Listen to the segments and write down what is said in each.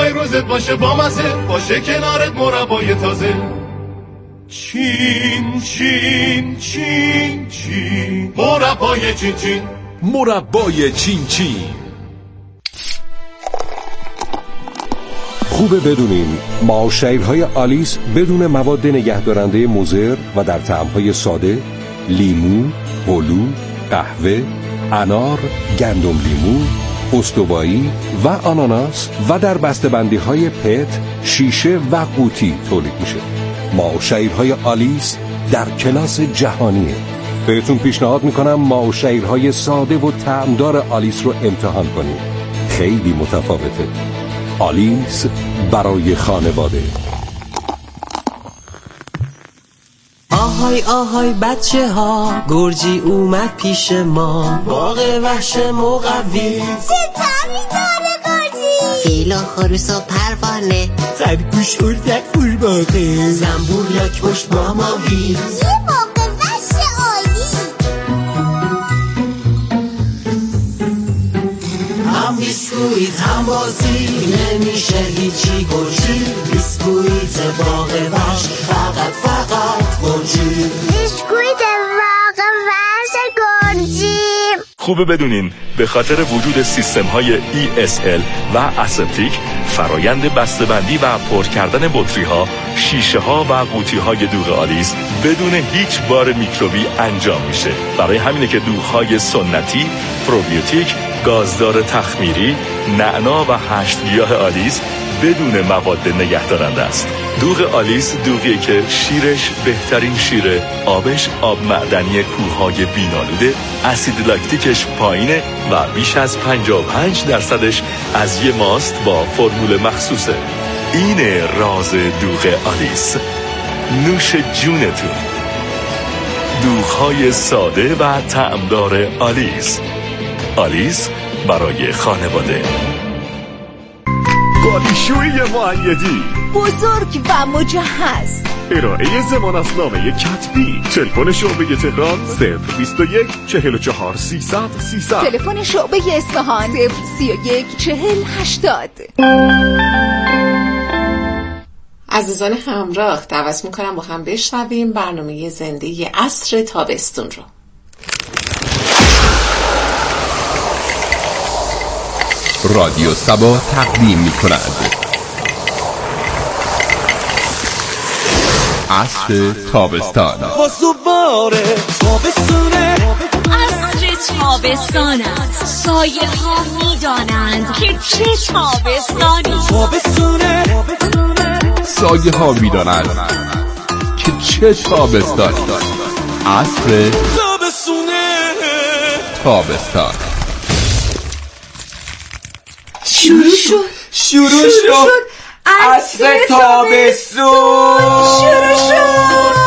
میخوای روزت باشه بامزه، باشه کنارت مربای تازه. چین چین چین چین، مربای چین چین، مربای چین چین. خوبه بدونین معاشرهای آلیس بدون مواد نگهدارنده مضر و در طعم‌های ساده، لیمو، هلو، قهوه، انار، گندم لیمو، استوایی و آناناس و در بسته‌بندی‌های پت، شیشه و قوطی تولید میشه. معاشرهای آلیس در کلاس جهانیه. بهتون پیشنهاد میکنم معاشرهای ساده و طعمدار آلیس رو امتحان کنید. خیلی متفاوته. آلیس برای خانواده. آهای آهای بچه ها، گرجی اومد پیش ما. باغ وحش مقوی، چه طعمی داره گرجی؟ فیل و خروس و پروانه، خرگوش اردک قورباغه، زنبور لاک پشت با ماهی. یه باغ وحش عالی. هم بیسکویت هم بازی، نمیشه هیچی گرجی. بیسکویت باغ وحش، فقط گرجی. بیسکویت باغ وحش گرجی. خوبه بدونین به خاطر وجود سیستم‌های ESL و اسپتیک، فرایند بسته‌بندی و پر کردن بطری‌ها، شیشه‌ها و قوطی‌های دوغ آلیس بدون هیچ بار میکروبی انجام میشه. برای همینه که دوغ‌های سنتی، پروبیوتیک، گازدار تخمیری، نعنا و 8 گیاه آلیس بدون مواد نگهدارنده است. دوغ آلیس دوغیه که شیرش بهترین شیره، آبش آب معدنی کوههای بینالوده، اسید لاکتیکش پایینه و بیش از 55% از یه ماست با فرمول مخصوصه. اینه راز دوغ آلیس. نوش جونتون. دوغهای ساده و طعمدار آلیس. آلیس برای خانواده. قالیشویی معیدی، بزرگ و مجهز. ارائه ضمانتنامه کتبی. تلفن شعبه تهران 021 44 300 300. تلفن شعبه اصفهان 031 40 80. عزیزان همراه، دعوت میکنم با هم بشنویم برنامه زنده عصر تابستون رو. رادیو سبا تقدیم می‌کند عصر تابستان. واسواره تابستونه، عصر تابستان است. سایه ها می‌دانند که چه تابستانی. تابستونه، سایه ها می‌دانند که چه تابستانی. عصر تابستونه، تابستان. شروع شد عصر تابستون. شروع شد.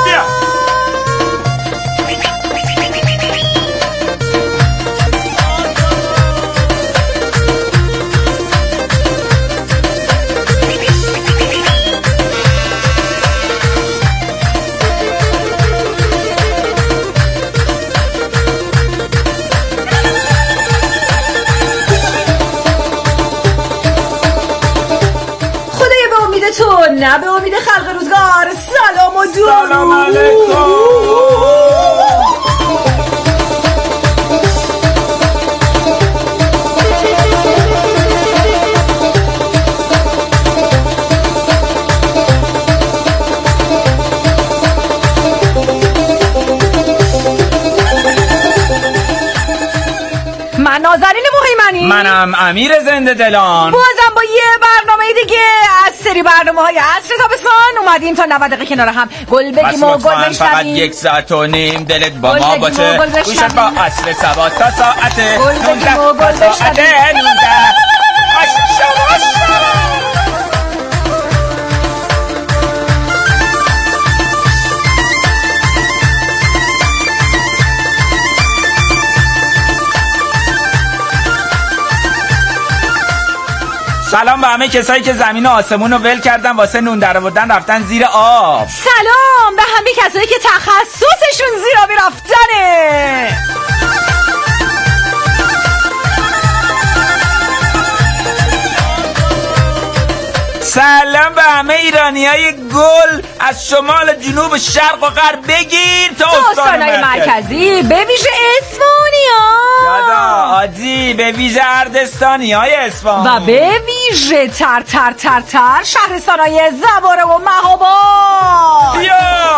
نه به امید خلق روزگار. سلام و درود. سلام علیکم. من نازنین مهیمنی. منم امیر زنده دلان. بازم با یه برنامه دیگه از سری برنامه‌های عصر تابستان اومدیم تا 90 دقیقه کنار هم گل بگیم و گل بشنویم. فقط 1 ساعت و نیم دلت با ما باشه. گوشت با عصر سبا تا ساعت گل بگیم و گل بشنویم. سلام به همه کسایی که زمین و آسمون رو ول کردن واسه نون درآوردن رفتن زیر آب. سلام به همه کسایی که تخصصشون زیر آبی رفتنه. سلام به همه ایرانیای گل از شمال جنوب شرق و غرب بگیر تا استانهای مرکزی به ویژه اصفهانیا یادا آجی به ویژه اردستانیای اصفهان و به ویژه تر شهرستانهای زواره و مهاباد. بیا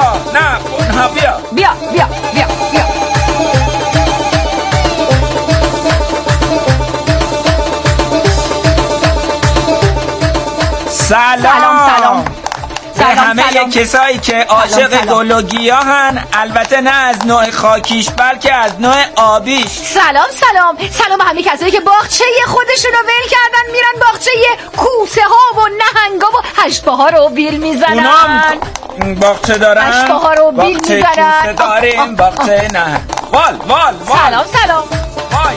سلام به همه کسایی که عاشق گل و گیاهن، البته نه از نوع خاکیش بلکه از نوع آبیش. سلام به همه کسایی که باغچه خودشونو ول کردن میرن باغچه کوسه ها و نهنگا و هشت‌پا ها رو بیل میزنن. اونام باغچه دارن، هشت‌پا ها رو بیل میزنن. کوسه داریم، باغچه نه. وال سلام وای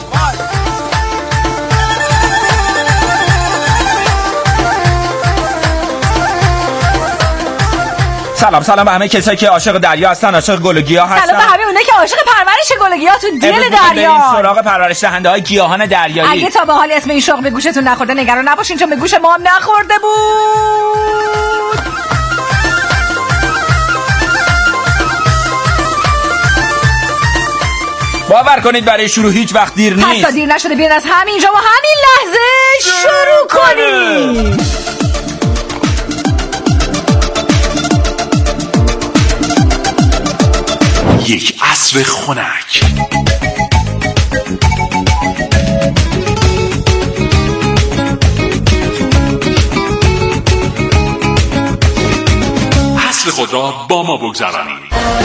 سلام به همه کسایی که عاشق دریا هستن، عاشق گل و گیاه هستن. سلام به همه اونایی که عاشق پرورش گل و گیاه تو دل دریا. بریم سراغ پرورش دهنده‌های گیاهان دریایی. اگه تا به حال اسم این شغل به گوشتون نخورده نگران نباشین، چون به گوش ما هم نخورده بود. باور کنید برای شروع هیچ وقت دیر نیست. پس تا دیر نشده بیاین از همینجا و همین لحظه شروع کنیم. یک عصر خنک. عصر خود را با ما بگذرانید.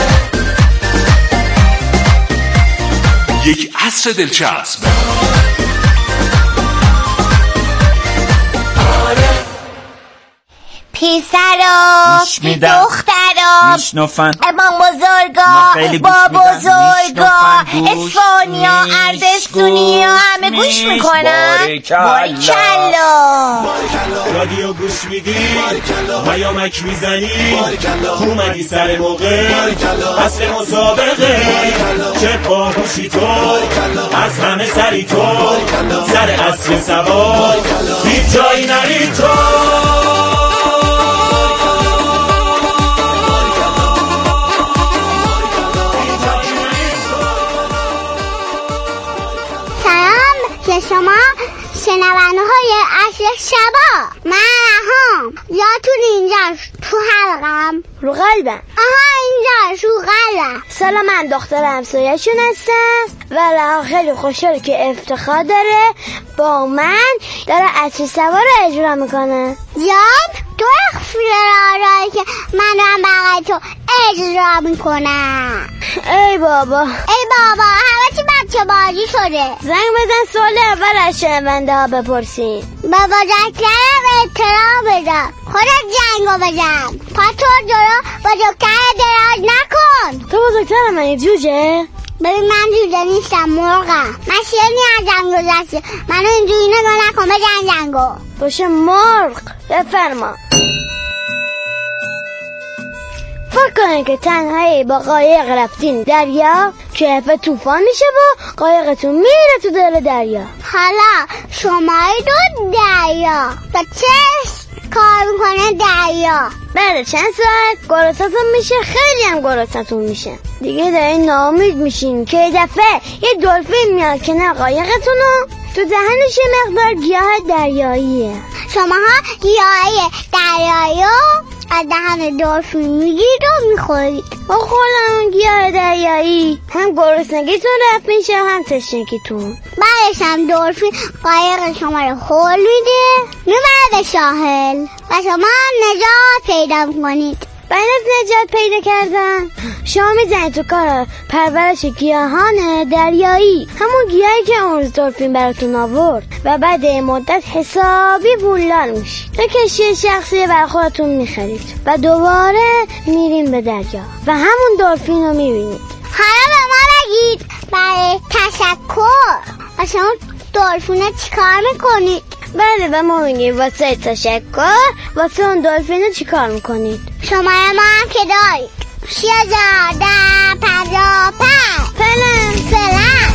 یک عصر دلچسب. پسرا دخترا میشنفن امام بزرگا با بزرگا اسفانیا اردستونیا همه گوش میکنن. باریکلا رادیو گوش میدی پیامک میزنی اومدی سر موقع اصل مسابقه چه باهوشی تو از همه سری تو سر اصل سوار هیچ جایی نری تو. شما شنونده های عصر شبا، من هم یاتون اینجا تو حلقم رو قلبم. اینجا رو قلبم. سلام، من دختر همسایه‌شون هستم و رها خیلی خوشحاله که افتخار داره با من داره عصر سوار رو اجرا میکنه. جان تو اخفیرارایی که من دارم بقیه تو اجرا میکنم. ای بابا همه چی بچه بازی شده. زنگ بزن سوال اول از شنونده ها بپرسین. به بزرگترم احترام بذار، خودت جنگو بزن، پاتور جلو بزرگتر دراز نکن. تو بزرگترم من جوجه؟ ببین من جوجه نیستم، مرغم. من شیرنی از جنگو گذشته، منو اینجوری نگاه نکن، بزن جنگو. باشه مرغ بفرما. فکر کنین که تنهایی با قایق رفتین دریا کیف طوفان میشه و قایقتون میره تو دل دریا. حالا شما دو دریا و چه کار میکنه دریا؟ بعد چند ساعت گرسنتون میشه، خیلی هم گرسنتون میشه دیگه، دارین ناامید میشین که یه دفعه یه دلفین میاد کنار قایقتونو، تو دهنش یه مقدار گیاه دریاییه. شماها گیاه دریایی از دهن دلفین میگیرید و میخورید. با خودم گیاه دریایی هم گرسنگیتون رفت میشه هم تشنگیتون. بعدش هم دلفین قایق شما رو خول میده، میبره به ساحل و شما نجات پیدا میکنید. بعد از نجات پیدا کردن شما میزنید تو کار پرورش گیاهان دریایی، همون گیاهی که اون روز دلفین براتون آورد، و بعد مدت حسابی پولدار میشید. یه کشتی شخصی برای خودتون میخرید و دوباره میرین به دریا و همون دلفین رو میبینید. حالا به ما بگید برای تشکر و شما دلفین چیکار میکنید؟ بله به ما میگید واسه تشکر واسه اون دلفین چیکار میکنید؟ شماره ما هم که دارید 655 فلان.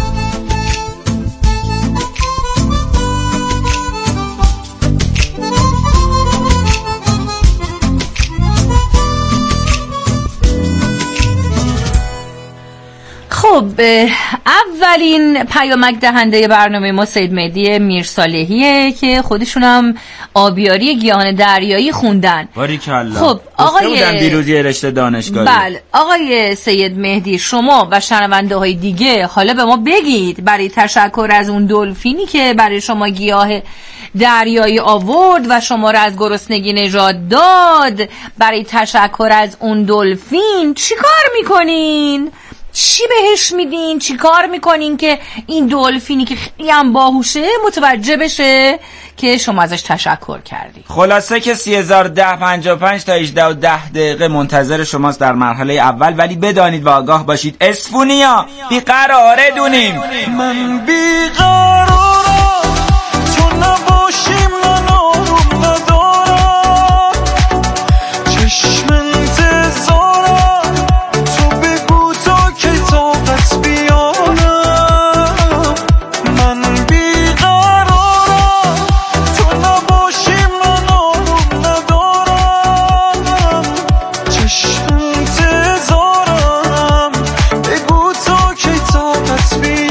خب اولین پیامک دهنده برنامه ما سید مهدی میرصالحیه که خودشونم آبیاری گیاهان دریایی خوندن. باریکالله. خب آقای دیروز یه رشته دانشگاهی. بله آقای سید مهدی، شما و شنونده های دیگه حالا به ما بگید برای تشکر از اون دلفینی که برای شما گیاه دریایی آورد و شما را از گرسنگی نجات داد، برای تشکر از اون دلفین چی کار میکنین؟ چی بهش میدین؟ چی کار میکنین که این دلفینی که خیلی هم باهوشه متوجه بشه که شما ازش تشکر کردی؟ خلاصه که 301055 تا 18:10 منتظر شماست در مرحله اول، ولی بدانید و آگاه باشید اسفونیا بیقراره دونیم. من بیقرارم تو نباشی، من آروم ندارم، چشم انتظارم تو بگو تا که طاقت بیارم. من بیقرارم تو نباشی، من آروم ندارم، چشم انتظارم بگو تا که طاقت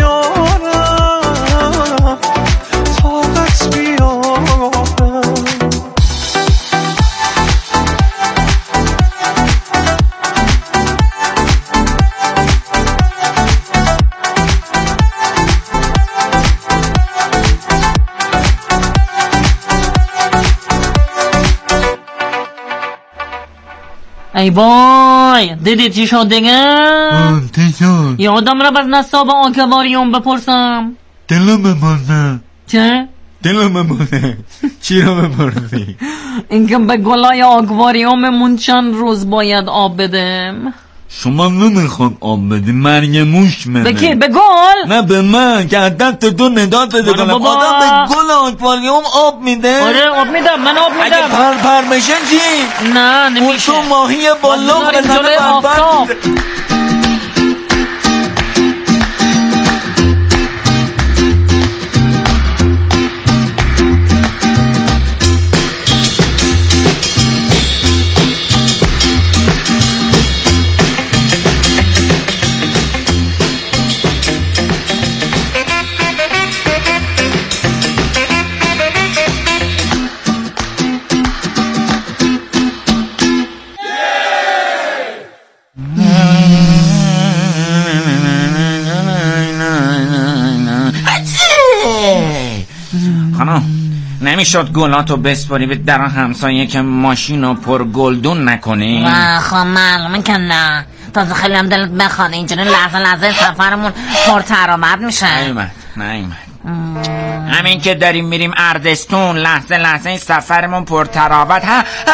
بیارم، طاقت بیارم. ای وای، دیدی چی شد دیگه؟ یادم را از نصاب آکواریوم بپرسم. دلم بمانه. چه؟ دلم بمانه. چی رو بپرسی؟ اینکه به گلای آکواریوممون چند روز باید آب بدم. شما نمیخواد آب بدی، مرگ موش منه. به کی؟ به گل؟ نه به من که دست تو نداد بده کنم. آدم به گل آکواریوم آب میده؟ آره آب میدم، من آب میدم. اگه پر بشه چی؟ نه نمیشه. اون تو ماهی بالا بزنه پر. نمیشد گلاتو بسپاری به در همسایه که ماشینو پر گلدون نکنی؟ نه خب معلومه که نه. تازه خیلی هم دلت بخواد اینجوری لحظه سفرمون پر ترامت میشه. نیومد همین که داریم میریم اردستون لحظه سفرمون پر تراوت.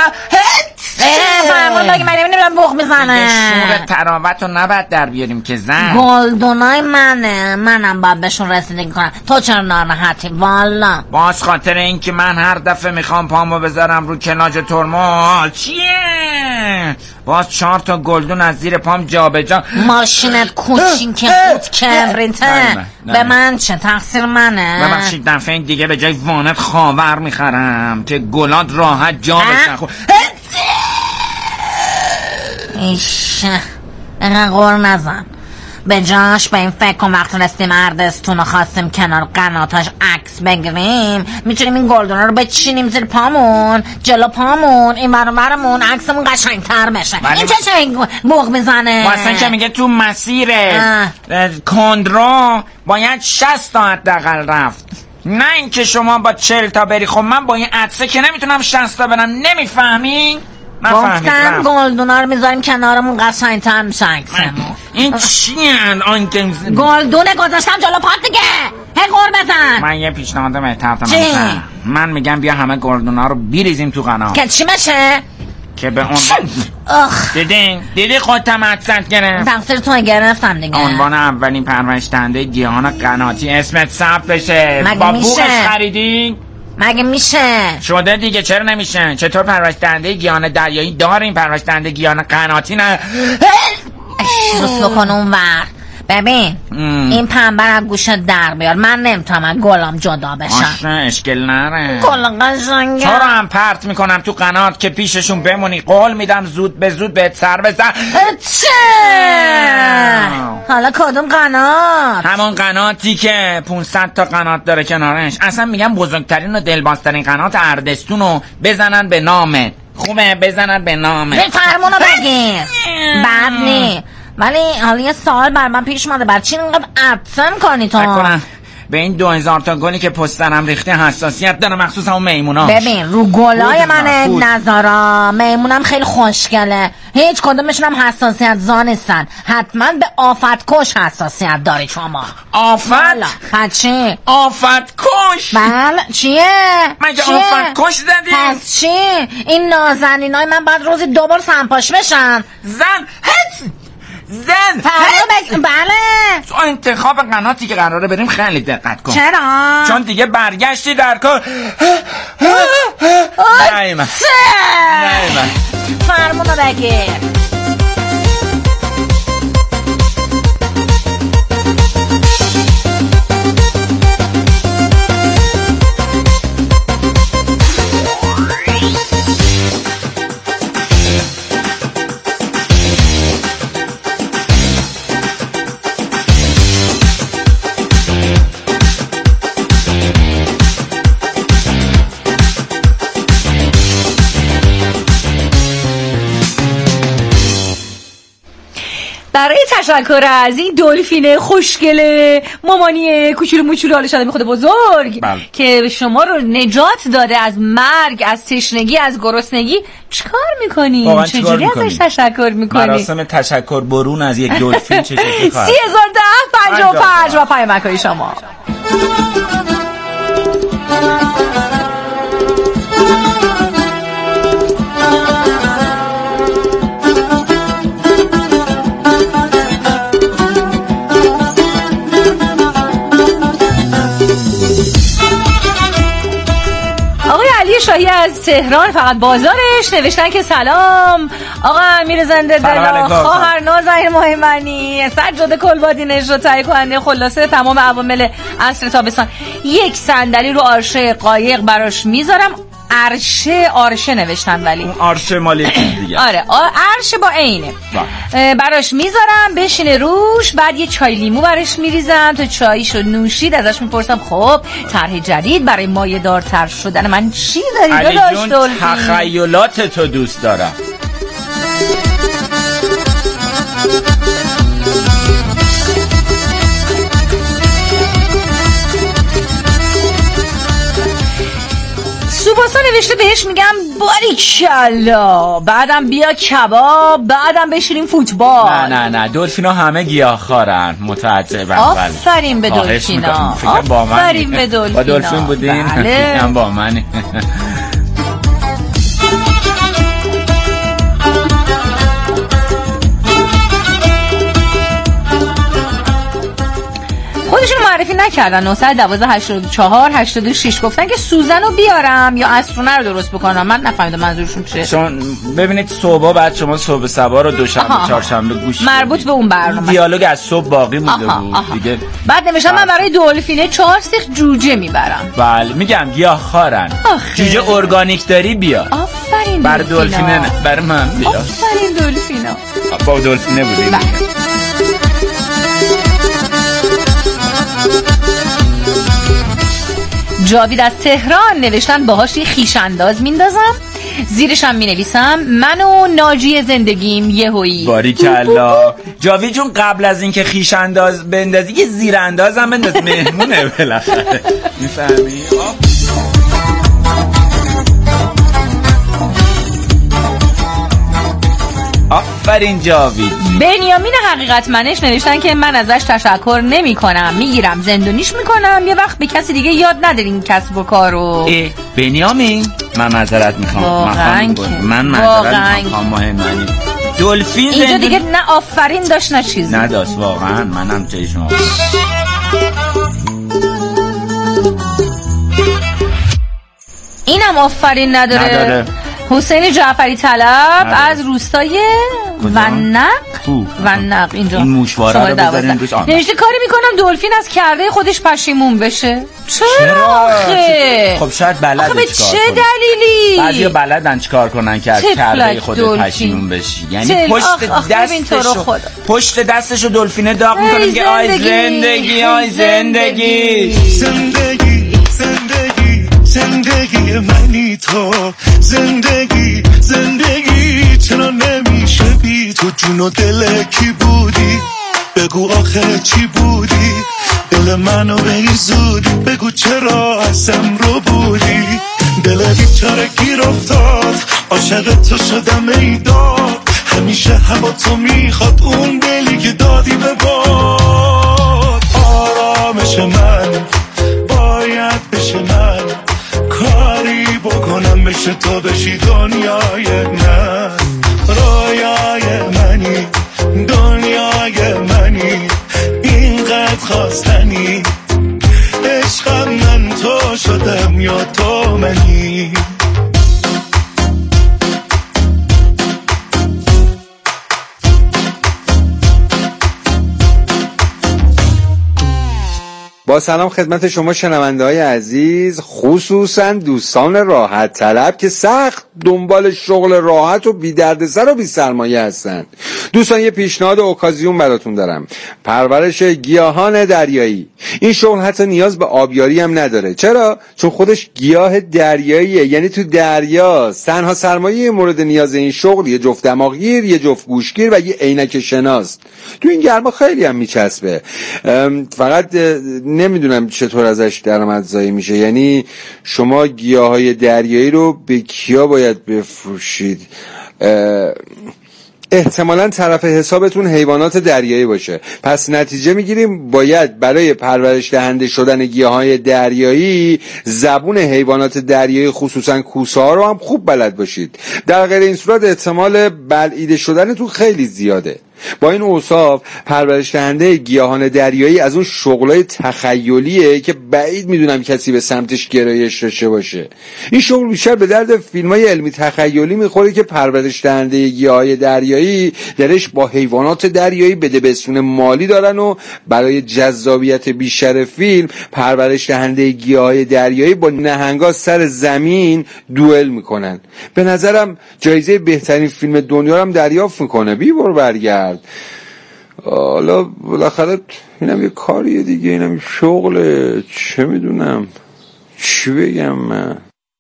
فرمون بگی من نمیدونم بخ میزنه. شور تراوت رو نباید در بیاریم که زن. گلدونای منم باید بهشون رسیدگی کنم. تو چرا ناراحتی؟ والا باز خاطر این که من هر دفعه میخوام پامو بذارم رو کلاج ترمز چیه؟ باز 4 تا گلدون از زیر پام جابجا. ماشینت کوچین که بود کبریته. به من چه؟ تقصیر منه. ببخشید دفعه دیگه به جای وانت خاور میخرم که گلات راحت جا بشن. ایش اینقدر غور نزن. به جاش به این فکر کن وقت رسیم اردستون و خواستیم کنار قناتاش عکس بگیریم میتونیم این گلدونا رو بچینیم زیر پامون، جلو پامون، این برمون عکسمون قشنگتر بشه. این چه بوق میزنه؟ واسه که میگه تو مسیر کندرو باید 60 تا حداقل رفت، نه اینکه شما با 40 تا بری. خب من با این عدسه که نمیتونم 60 تا برم. نمیفهمین؟ گفتم گلدونا رو میذاریم کنارمون قشنگتر میشه عکسمون. این چیه الان که گلدونه گذاشتم جلو پات دیگه؟ هی غور بزن. من یه پیشنهاد بهتر دارم. من میگم بیا همه گلدونا رو بریزیم تو قنات. که چی بشه؟ که به عنوان دیدی خودم عدست گرفت. تقصیر تو گرفتم دیگه. عنوان اولین پرورش دهنده گیاهان قناتی اسمت ثبت بشه. با بوقش خریدی؟ مگه میشه؟ شده دیگه. چرا نمیشه؟ چطور پرورش دهنده گیاهان دریایی داریم پرورش دهنده گیاهان قناتی نه؟ روز بکن اون ور. ببین این پنبه از گوشت در بیار، من نمیتونم از گلم جدا بشم. اشکال نره، گل قشنگه. تو رو هم پرت میکنم تو قنات که پیششون بمونی. قول میدم زود به زود بهت سر بزن. چه؟ حالا کدوم قنات؟ همون قناتی که 500 تا قنات داره کنارش. اصلا میگم بزرگترین و دلبازترین قنات اردستونو بزنن به نامه. خوبه بزنن به نامه. به فرمونو بگیر. بد نی، ولی حالا یه سوال بر من پیش اومده، برای چی اینقدر عطسه کنی تو؟ بکنم به این 2000 تا گلی که پسترم ریخته حساسیت داره، مخصوصا اون میمونا. ببین رو گلای من نظرا میمونم خیلی خوشگله، هیچ کدومشون هم حساسیت زا نیستن. حتما به آفت کش حساسیت داری شما. آفت؟ چی؟ آفت کش؟ بله چیه؟ مگه آفت کش زدی؟ پس چی؟ این نازنینای من بعد روزی 2 بار سنپاش بشن. زن بله تو انتخاب قناتی که قراره بریم خیلی دقت کن. چرا؟ چون دیگه برگشتی در کار. نایمه فرمونو بگیر. برای تشکر از این دلفین خوشگله مامانی کوچولو موچولو حالش آدم خود بزرگ که شما رو نجات داده از مرگ، از تشنگی، از گرسنگی، چیکار میکنی؟ چجوری ازش تشکر میکنی؟ مراسم تشکر برون از یک دلفین چه شکلی خواهد؟ 30,055 و پیامک‌های شما. شایی از تهران فقط بازارش نوشتن که سلام آقا امیر زنده دلا، خواهر نازنین مهمنی، سجاد کلبادی نژاد، تهیه کننده خلاصه تمام عوامل عصر تابستان. یک صندلی رو آرشه قایق براش میذارم. عرشه نوشتن ولی اون عرشه مال دیگه. آره عرشه با عینه. براش میذارم بشینه روش، بعد یه چای لیمو براش میریزم تا چایشو نوشید. ازش میپرسم خب طرح جدید برای مایه دارتر شدن من چی داری؟ علی جون تخیلات تو دوست دارم. سوباسا نوشته بهش میگم باریکلا، بعدم بیا کباب، بعدم بشینیم فوتبال. نه دلفینا همه گیاهخوارن. متعجبم. آفرین به دلفینا، آفرین به دلفینا. با دلفین بودین؟ بله. با من. خودشون معرفی نکردن. 912 84 86 گفتن که سوزن رو بیارم یا اسرونه رو درست بکنم. من نفهمیدم منظورشون چیه. چون ببینید صبح بعد شما صبح سبا رو دوشنبه چهارشنبه گوش مربوط به اون برنامه دیالوگ از صبح باقی مونده بود دیگه. بعد نمیشم من برای دلفینه 4 سیخ جوجه میبرم. بله میگم گیاهخوارن. جوجه ارگانیک داری بیا. آفرین بر دلفینه نه برای من بیا. آفرین دلفینا. با دلفینه بودیم. جاوید از تهران نوشتن باهاش یه خیش انداز میندازم، زیرش هم مینویسم من و ناجی زندگیم یهویی. باریکلا. جاوید جون قبل از اینکه خیش انداز بندازی یه زیر انداز هم بنداز، مهمونه بالاخره. میفهمی؟ آفرین جاوید. بنیامین حقیقت منش نوشتن که من ازش تشکر نمی کنم، میگیرم زندونیش میکنم، یه وقت به کسی دیگه یاد ندارین کسب و کارو. بنیامین من معذرت میخوام. من معذرت میخوام. مهمانی دلفین اینجا دیگه نه آفرین داشت نه چیزی نداشت. واقعا منم جای شما. اینم آفرین نداره. حسین جعفری طلب از روستای ونق اینجا. این موشواره رو بذارین روش. نوشته کاری میکنم دلفین از کرده خودش پشیمون بشه. چرا آخه؟ خب شاید بلده چیکار کنه. چه دلیلی؟ بعضیا بلدن چیکار کنن که از کرده خودت پشیمون بشی. یعنی پشت دستشو دلفینه داغ میکنه میگه آی زندگی آی زندگی زندگی زندگی زندگی منی تو زندگی زندگی چرا نمیشه بی تو جون و دل کی بودی بگو آخه چی بودی دل منو به این زودی بگو چرا ازم رو بودی دل بیچاره گیر افتاد عاشق تو شدم ای داد همیشه هوا تو میخواد اون دلی که دادی به باد آرامش من باید بشه من کاری بکنم بشه تو بشی دنیای من رویای منی دنیای منی اینقدر خواستنی عشقم من تو شدم یا تو منی با سلام خدمت شما شنونده های عزیز، خصوصا دوستان راحت طلب که سخت دنبال شغل راحت و بی دردسر و بی سرمایه هستند. دوستان یه پیشنهاد و اوکازیون براتون دارم. پرورش گیاهان دریایی. این شغل حتی نیاز به آبیاری هم نداره. چرا؟ چون خودش گیاه دریاییه، یعنی تو دریاست. تنها سرمایه مورد نیاز این شغل یه جفت دماغگیر، یه جفت گوشگیر و یه عینک شناست. تو این گرما خیلی هم میچسبه. فقط نمیدونم چطور ازش درآمدزایی میشه. یعنی شما گیاهای دریایی رو به کیا باید بفروشید؟ احتمالاً طرف حسابتون حیوانات دریایی باشه. پس نتیجه میگیریم باید برای پرورش دهنده شدن گیاهای دریایی زبون حیوانات دریایی خصوصاً کوسه ها رو هم خوب بلد باشید. در غیر این صورت احتمال بلعیده شدنتون خیلی زیاده. با این اوصاف پرورش دهنده گیاهان دریایی از اون شغلای تخیلیه که بعید میدونم کسی به سمتش گرایش داشته باشه. این شغل بیشتر به درد فیلمای علمی تخیلی میخوره که پرورش دهنده گیاهای دریایی درش با حیوانات دریایی بدبستون مالی دارن و برای جذابیت بیشتر فیلم پرورش دهنده گیاهای دریایی با نهنگا سر زمین دوئل میکنن. به نظرم جایزه بهترین فیلم دنیا رو هم دریافت میکنه. بی بر برگرد. حالا بالاخره اینم یه کاریه دیگه، اینم شغله، چه میدونم چی بگم من.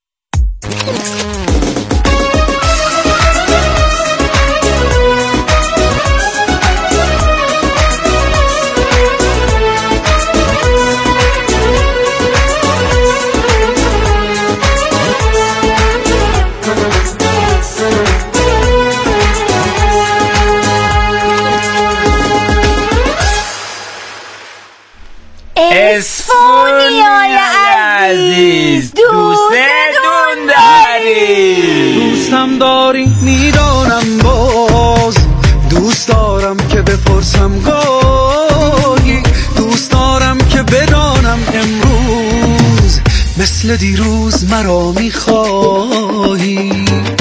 اسفونیای عزیز دوستتون داری. دوستم داری میدانم باز دوست دارم که بپرسم گاهی دوست دارم که بدانم امروز مثل دیروز مرا میخواهی.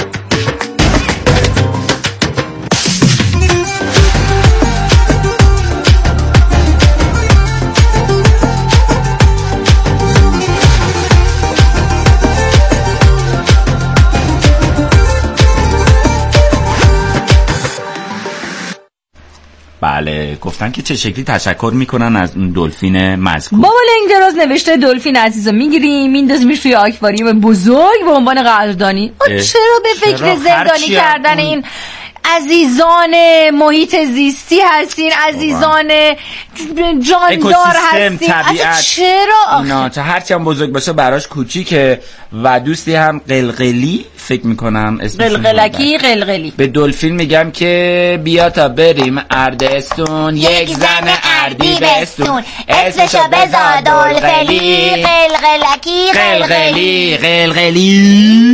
بله گفتن که چه شکلی تشکر میکنن از اون دلفین مذکور. بابا لنگ دراز نوشته دلفین عزیزو میگیریم میندازیمش توی آکواریوم بزرگ به عنوان قدردانی. چرا به فکر زندانی کردن این عزیزان محیط زیستی هستین، عزیزان جاندار هستین؟ چرا اینا تا هرچی هم بزرگ باشه براش کوچیکه. و دوستی هم قلقلی فکر میکنم قلقلکی قلقلی به دلفین میگم که بیا تا بریم اردستون یک زن اردی بستون اسمشو بذار دلقلی قلقلکی قلقلی قلقلی.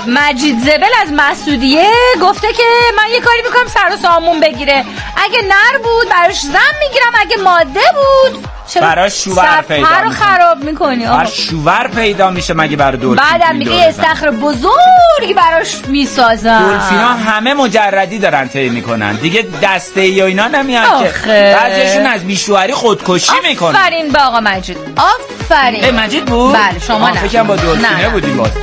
مجید زبل از مسعودیه گفته که من یه کاری میکنم سر و سامون بگیره. اگه نر بود براش زن میگیرم، اگه ماده بود براش شوور پیدا میکنی. خراب میکنی. براش شوور پیدا میشه مگه برای دلفین. بعدم میگه استخر بزرگی براش میسازن. دلفینا همه مجردی دارن طی میکنن دیگه، دسته ای و اینا نمیان که بعضیشون از بیشوهری خودکشی میکنن. آفرین به آقا مجید، آفرین. مجید بود؟ بله شما نه. فکرم با دلفینه بودیم باز.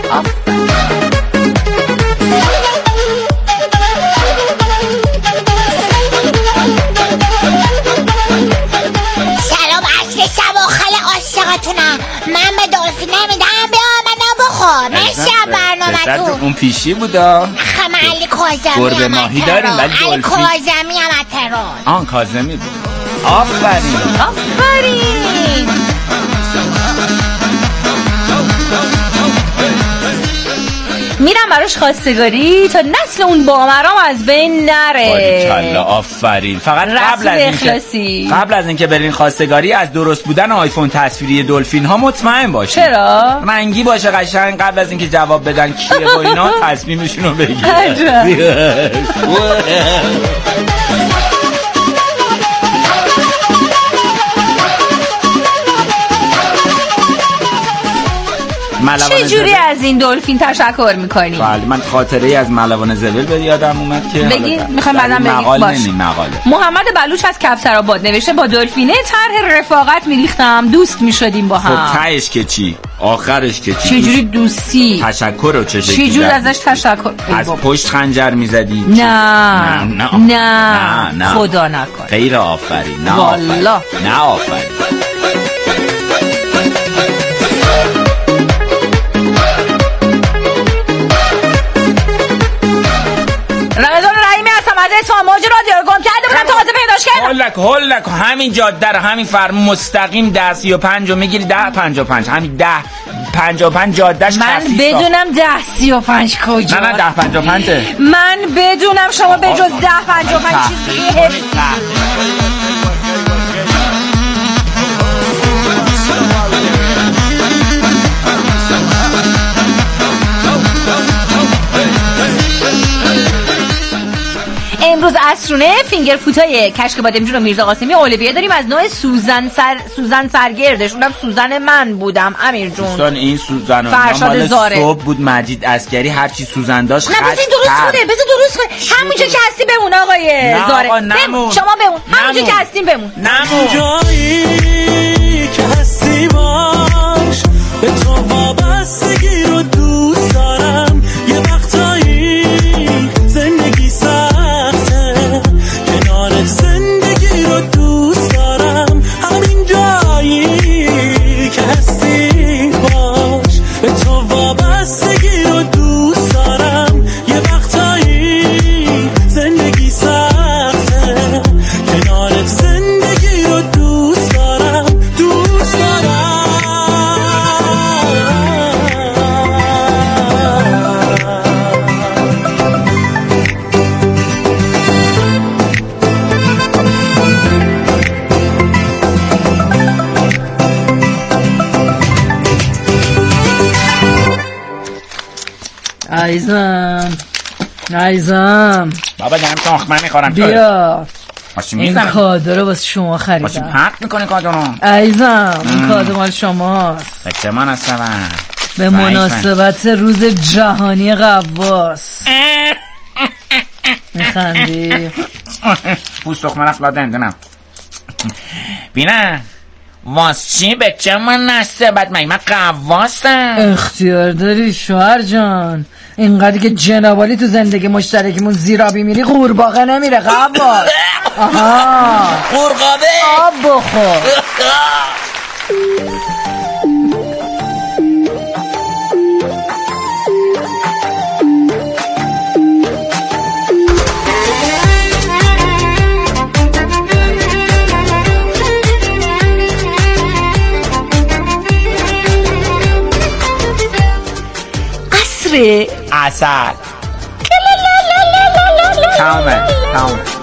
من به دلفین نمیدم، بیا منو بخور. مرسی از برنامه‌تون. اون پیشی بودا. من علی کاظمی گربه ماهی داریم ولی دلفین. علی کاظمی هم از تهران. آن کاظمی بود. آفرین آفرین. میرم براش خواستگاری تا نسل اون بامرام از بین نره. باریکلا آفرین. فقط قبل از اینکه برین خواستگاری از درست بودن آیفون تصویری دلفین ها مطمئن باشید. چرا؟ رنگی باشه قشنگ، قبل از اینکه جواب بدن کیه و اینا تصمیمشون رو بگیرن. چه جوری از این دلفین تشکر میکنی؟ بله من خاطره ای از ملوان زبل به یادم اومد که بگی میخوام بعدم بگی. مقاله محمد بلوچ از کفسرآباد نوشته با دلفینه طرح رفاقت میریختم، دوست میشدیم با هم. خب تهش که چی؟ آخرش که چی؟ چه جوری دوستی؟ تشکر رو چه شکلی؟ چه جوری ازش تشکر؟ از پشت خنجر میزدی؟ نه خدا نکن. غیر آفرین. نه والله نه آفرین. رمضان رحیمی هستم از اسفان موج رادیو رو گم کرده بودم تازه پیداش کردم. هولک همین جاده رو همین مستقیم 10:35 رو میگیری 10:55 همین 10:55 جادهش کثیفه. من بدونم 10:35 کجا. نه 10:55 من بدونم شما به جز 10:55 چیزی امروز عصرونه فینگر فوتای کشک بادم جون و میرزا قاسمی اولویه داریم از نوع سوزن سرگردش. اونم سوزن من بودم امیر جون. دوستان این سوزن فرشاد زاره صبح بود مجید عسکری هرچی سوزن داشت. نه بذار درست کنه همونجا که هستی بمون آقای زاره. بمون شما بمون همونجا که هستیم بمون. جایی که هستی باش، به تو وابستگی رو دوست دارم. یه وقتایی زندگی سخته، کنارت زندگی رو دوست دارم. همین جایی که هستی باش، به تو وابستگی رو دوست دارم. یه وقتایی زندگی سخته، کنارت زندگی رو دوست دارم. دوست دارم. عزیزم بابا دارم تخمه میخورم. بیا این کادو رو واسه شما خریدم. حق میکنی کادو رو؟ عزیزم این کادو مال شماست. چه مناسبت؟ به مناسبت روز جهانی غواص. میخندی؟ پوست تخمه رفت لا دندونم. بینه واس چی به چه مناسبت؟ من غواصم. اختیار داری شوهر جان، اینقدر که جنابالی تو زندگی مشترکمون زیرابی میری قورباغه نمیره غواص. آها قورقابه آب بخور. عسل تمامه